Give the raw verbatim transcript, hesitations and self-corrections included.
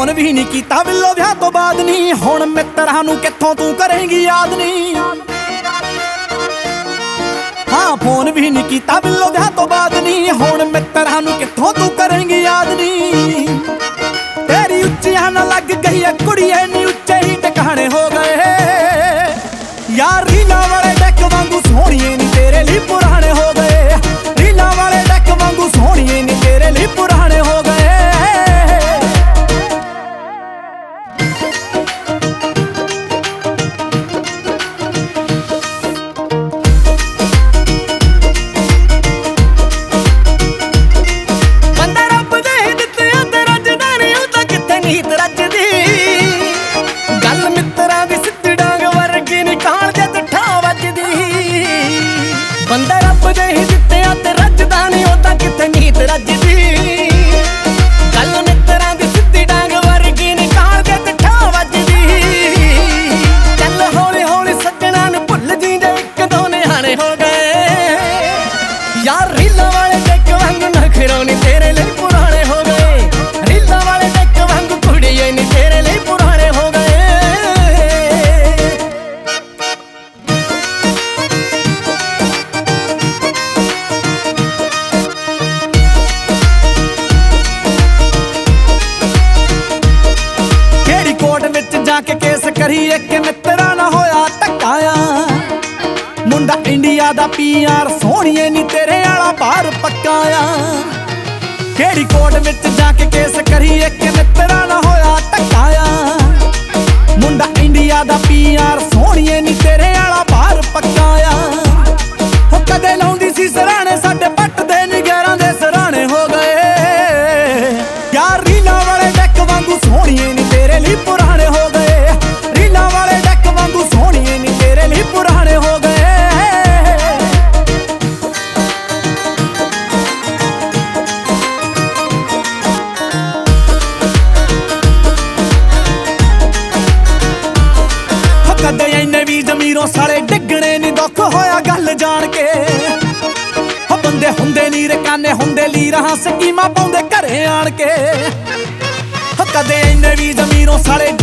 Phone भी नहीं कीता बिल्लो विआह तो बाद नहीं। हुण मित्रां नूं कित्थों तू करेंगी याद नहीं। हाँ फोन भी नहीं कीता बिल्लो विआह तो बाद नहीं। हुण मित्रां नूं कित्थों तू करेंगी याद नहीं। तेरी उच्चियां ना लग गई है कुड़िए नी उच्चे ही टकाने हो गए। यार रीला वाले डेक वांगू सोहणीए नी तेरे लिए पुराने हो गए। रीला वाले डेक वांगू सोहणीए नी तेरे लिए पुराने हो गए। बंदा रब दे दित्ते ते रजदा नहीं उदा कित्थे नीत रजदी। गल मित्रां दी सिद्धी डांग वर्गी नी काल जद ठा वजदी। बंदा रब दे दित्ते ते रजदा नहीं उदा कित्थे नीत रजदी। गल मित्रां दी सिद्धी डांग वर्गी नी काल जद ठा वजदी। चल हौली हौली सज्जणा नूं भुल जी जे इक दो निहाने हो गए। यार रीला वाले डेक वांगू नखरों नी तेरे लिए पुराने हो गए। रीला वाले डेक वांगू कुड़िए नी तेरे लिए पुराने हो गए। केड़ी कोर्ट विच जाके केस करीए कि मित्रा ना होया धक्काया। मुंडा इंडिया दा पी आर सोहणीए नी तेरे आला बाहर पक्काया। केड़ी कोर्ट विच जाके केस करीए कि मित्रा ना होया धक्काया। मुंडा इंडिया दा पी आर सोहणीए नी तेरे आला बाहर पक्काया। हो कदे लाउंदी सी सराणे साडे पट दे निगरां दे सराणे हो गए। यार रीला वाले डेक वांगू सोहणीए नी तेरे लिए पुराने हो गए। रीला वाले डेक वांगू सोहणीए नी तेरे लिए पुराने हो गए। कदे इन्ने भी जमीरों साले डिगणे नी दुख होया गल जान के। हो बंदे हुंदे नी रकाने हुंदे लीरां स्कीमां पाउंदे घरे आण के। हो कदे इन्ने भी जमीरों साले